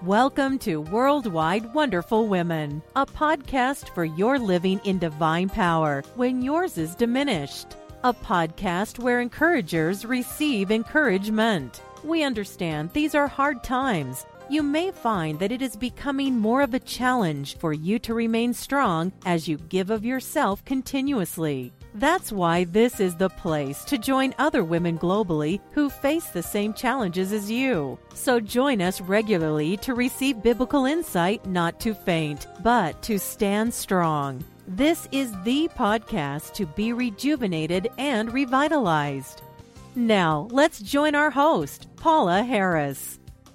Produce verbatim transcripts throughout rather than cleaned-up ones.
Welcome to Worldwide Wonderful Women, a podcast for your living in divine power when yours is diminished. A podcast where encouragers receive encouragement. We understand these are hard times. You may find that it is becoming more of a challenge for you to remain strong as you give of yourself continuously. That's why this is the place to join other women globally who face the same challenges as you. So join us regularly to receive biblical insight, not to faint, but to stand strong. This is the podcast to be rejuvenated and revitalized. Now, let's join our host, Paula Harris.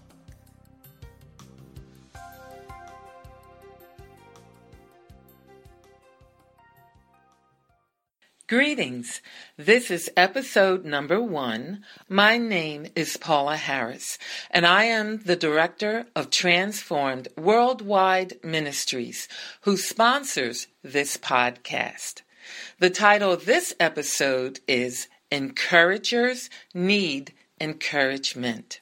Greetings. This is episode number one. My name is Paula Harris, and I am the director of Transformed Worldwide Ministries, who sponsors this podcast. The title of this episode is Encouragers Need Encouragement.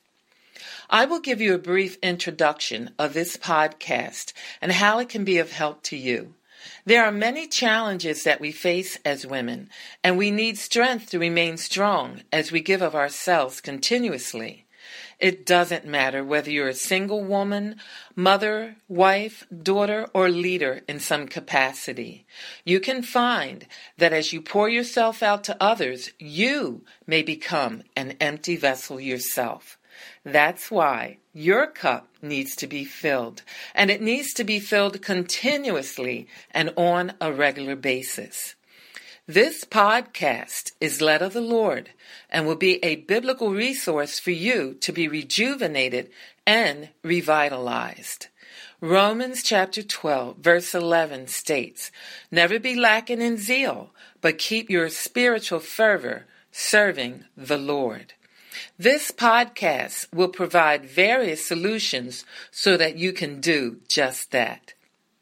I will give you a brief introduction of this podcast and how it can be of help to you. There are many challenges that we face as women, and we need strength to remain strong as we give of ourselves continuously. It doesn't matter whether you're a single woman, mother, wife, daughter, or leader in some capacity. You can find that as you pour yourself out to others, you may become an empty vessel yourself. That's why your cup needs to be filled, and it needs to be filled continuously and on a regular basis. This podcast is led of the Lord and will be a biblical resource for you to be rejuvenated and revitalized. Romans chapter twelve, verse eleven states, "Never be lacking in zeal, but keep your spiritual fervor serving the Lord." This podcast will provide various solutions so that you can do just that.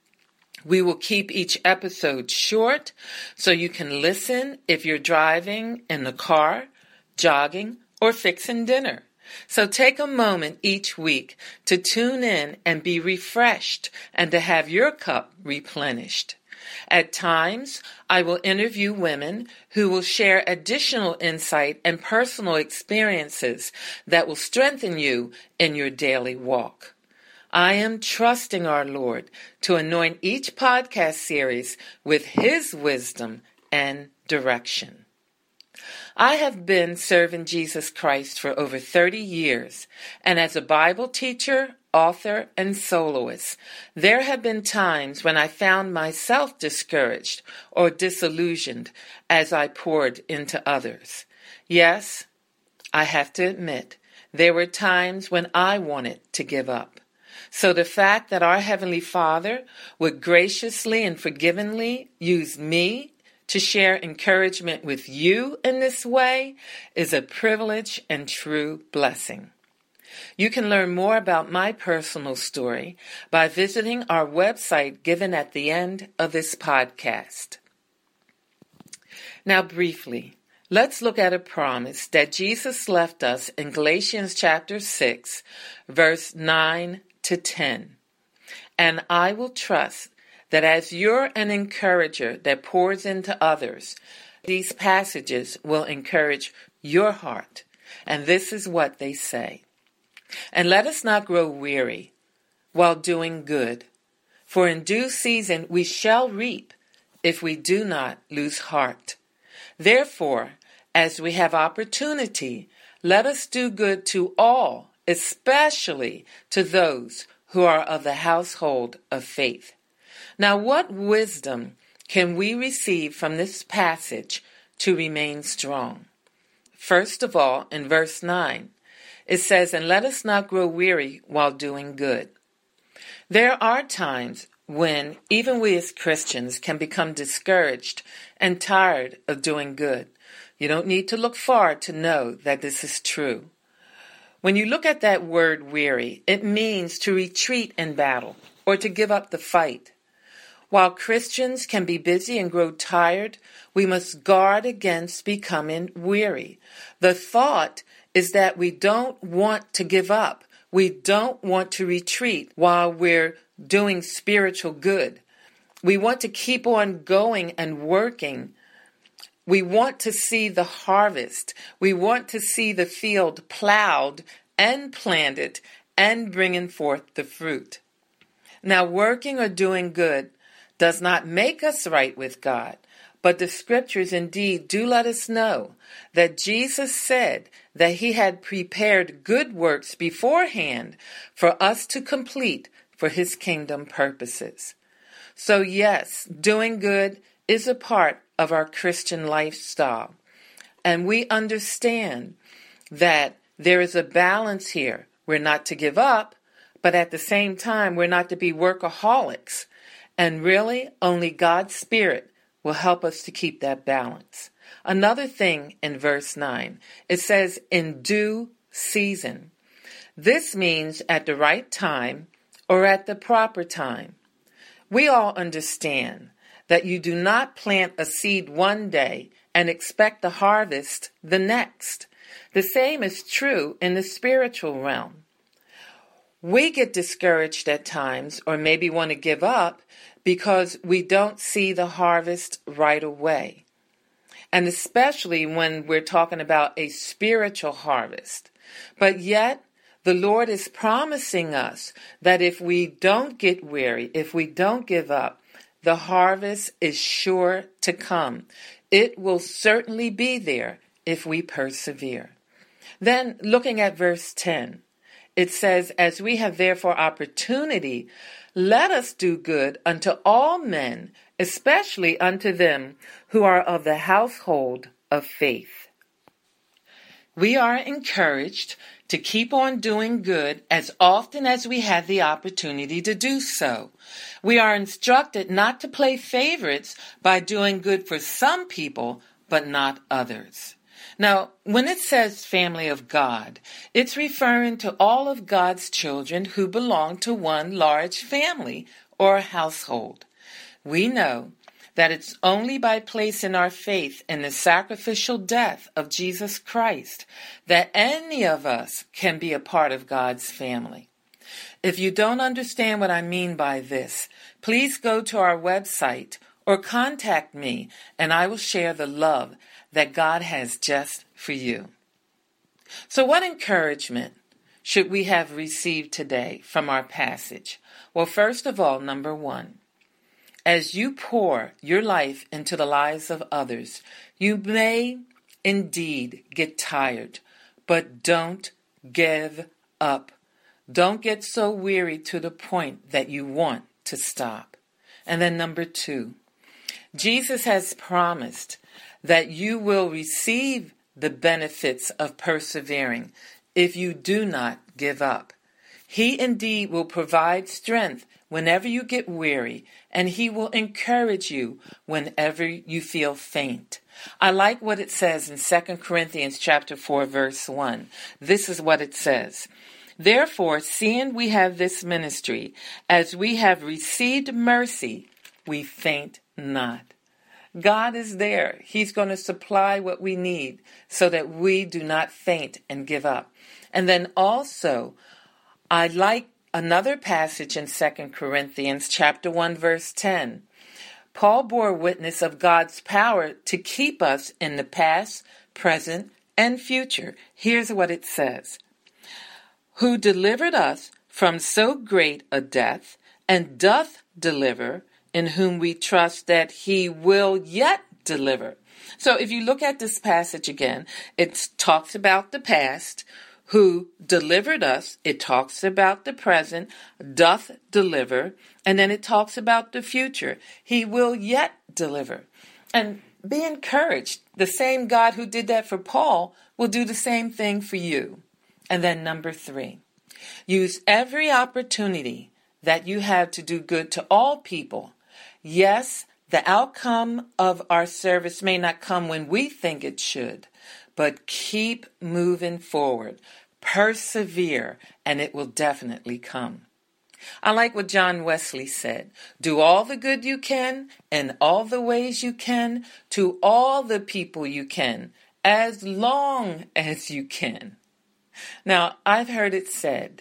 We will keep each episode short so you can listen if you're driving in the car, jogging, or fixing dinner. So take a moment each week to tune in and be refreshed and to have your cup replenished. At times, I will interview women who will share additional insight and personal experiences that will strengthen you in your daily walk. I am trusting our Lord to anoint each podcast series with His wisdom and direction. I have been serving Jesus Christ for over thirty years, and as a Bible teacher, author, and soloist, there have been times when I found myself discouraged or disillusioned as I poured into others. Yes, I have to admit, there were times when I wanted to give up. So the fact that our Heavenly Father would graciously and forgivingly use me to share encouragement with you in this way is a privilege and true blessing. You can learn more about my personal story by visiting our website given at the end of this podcast. Now, briefly, let's look at a promise that Jesus left us in Galatians chapter six, verse nine to ten. And I will trust that as you're an encourager that pours into others, these passages will encourage your heart. And this is what they say. And let us not grow weary while doing good, for in due season we shall reap if we do not lose heart. Therefore, as we have opportunity, let us do good to all, especially to those who are of the household of faith. Now, what wisdom can we receive from this passage to remain strong? First of all, in verse nine, it says, "And let us not grow weary while doing good." There are times when even we as Christians can become discouraged and tired of doing good. You don't need to look far to know that this is true. When you look at that word weary, it means to retreat in battle or to give up the fight. While Christians can be busy and grow tired, we must guard against becoming weary. The thought is that we don't want to give up We don't want to retreat while we're doing spiritual good. We want to keep on going and working. We want to see the harvest. We want to see the field plowed and planted and bringing forth the fruit. Now, working or doing good does not make us right with God, but the scriptures indeed do let us know that Jesus said that he had prepared good works beforehand for us to complete for his kingdom purposes. So yes, doing good is a part of our Christian lifestyle. And we understand that there is a balance here. We're not to give up, but at the same time, we're not to be workaholics. And really, only God's Spirit will help us to keep that balance. Another thing in verse nine, it says, in due season. This means at the right time or at the proper time. We all understand that you do not plant a seed one day and expect the harvest the next. The same is true in the spiritual realm. We get discouraged at times or maybe want to give up because we don't see the harvest right away. And especially when we're talking about a spiritual harvest. But yet, the Lord is promising us that if we don't get weary, if we don't give up, the harvest is sure to come. It will certainly be there if we persevere. Then, looking at verse ten, it says, as we have therefore opportunity, let us do good unto all men, especially unto them who are of the household of faith. We are encouraged to keep on doing good as often as we have the opportunity to do so. We are instructed not to play favorites by doing good for some people, but not others. Now, when it says family of God, it's referring to all of God's children who belong to one large family or household. We know that it's only by placing our faith in the sacrificial death of Jesus Christ that any of us can be a part of God's family. If you don't understand what I mean by this, please go to our website or contact me and I will share the love that God has just for you. So what encouragement should we have received today from our passage? Well, first of all, number one, as you pour your life into the lives of others, you may indeed get tired, but don't give up. Don't get so weary to the point that you want to stop. And then number two, Jesus has promised that you will receive the benefits of persevering if you do not give up. He indeed will provide strength whenever you get weary, and he will encourage you whenever you feel faint. I like what it says in Second Corinthians chapter four, verse one. This is what it says. Therefore, seeing we have this ministry, as we have received mercy, we faint not. God is there. He's going to supply what we need so that we do not faint and give up. And then also, I like another passage in Second Corinthians chapter one, verse ten. Paul bore witness of God's power to keep us in the past, present, and future. Here's what it says. Who delivered us from so great a death, and doth deliver, in whom we trust that he will yet deliver. So if you look at this passage again, it talks about the past, who delivered us. It talks about the present, doth deliver, and then it talks about the future. He will yet deliver. And be encouraged. The same God who did that for Paul will do the same thing for you. And then number three, use every opportunity that you have to do good to all people. Yes, the outcome of our service may not come when we think it should, but keep moving forward. Persevere, and it will definitely come. I like what John Wesley said. Do all the good you can in all the ways you can to all the people you can, as long as you can. Now, I've heard it said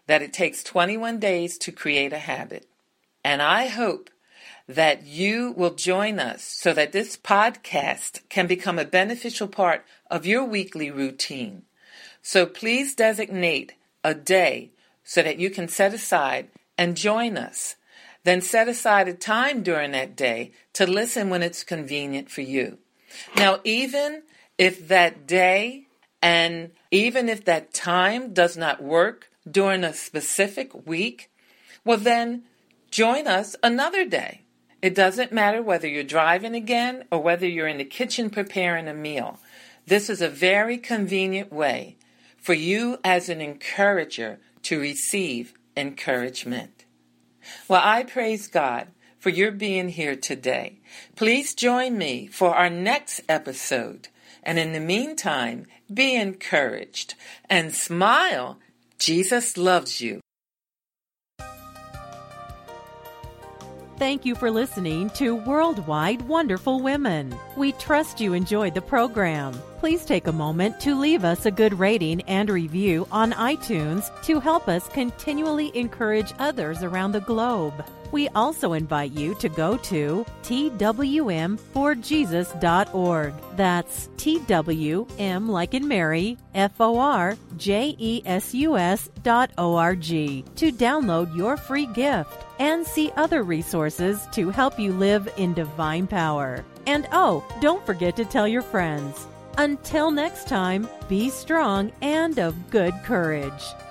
that it takes twenty-one days to create a habit. And I hope that you will join us so that this podcast can become a beneficial part of your weekly routine. So please designate a day so that you can set aside and join us. Then set aside a time during that day to listen when it's convenient for you. Now, even if that day and even if that time does not work during a specific week, well then join us another day. It doesn't matter whether you're driving again or whether you're in the kitchen preparing a meal. This is a very convenient way for you as an encourager to receive encouragement. Well, I praise God for your being here today. Please join me for our next episode. And in the meantime, be encouraged and smile. Jesus loves you. Thank you for listening to Worldwide Wonderful Women. We trust you enjoyed the program. Please take a moment to leave us a good rating and review on iTunes to help us continually encourage others around the globe. We also invite you to go to T W M for Jesus dot org. That's T W M like in Mary, F O R J E S U S dot O R G to download your free gift and see other resources to help you live in divine power. And oh, don't forget to tell your friends. Until next time, be strong and of good courage.